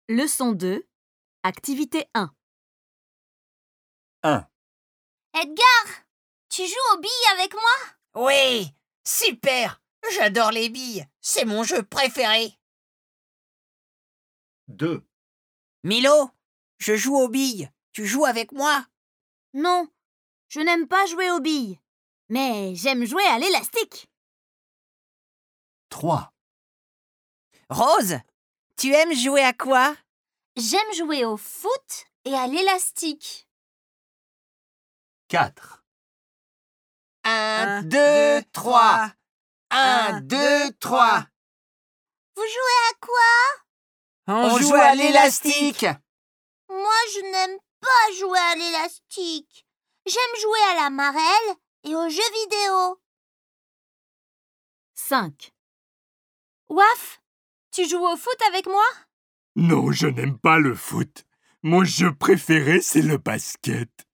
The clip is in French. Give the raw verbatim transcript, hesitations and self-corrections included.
Leçon deux, activité un. un. Edgar, tu joues aux billes avec moi? Oui, super! J'adore les billes, c'est mon jeu préféré. deux. Milo, je joue aux billes, tu joues avec moi? Non, je n'aime pas jouer aux billes, mais j'aime jouer à l'élastique. trois. Rose, tu aimes jouer à quoi? J'aime jouer au foot et à l'élastique. quatre. Un, deux, trois. Un, deux, trois. Vous jouez à quoi? On, joue à l'élastique. Moi, je n'aime pas jouer à l'élastique. J'aime jouer à la marelle et aux jeux vidéo. cinq. Waf, tu joues au foot avec moi? Non, je n'aime pas le foot. Mon jeu préféré, c'est le basket.